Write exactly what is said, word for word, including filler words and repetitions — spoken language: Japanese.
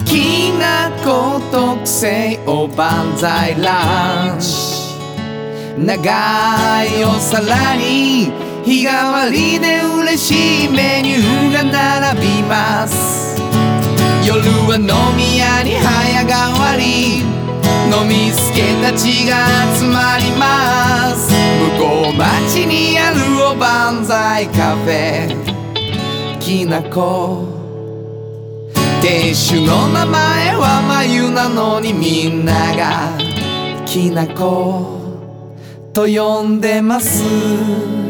きなこ特製おばんざいランチ、長いお皿に日替わりで嬉しいメニューが並びます。夜は飲み屋に早変わり、飲みすけたちが集まります。向こう町にあるおばんざいカフェきなこ、店主の名前はまゆなのにみんながきなこと呼んでます。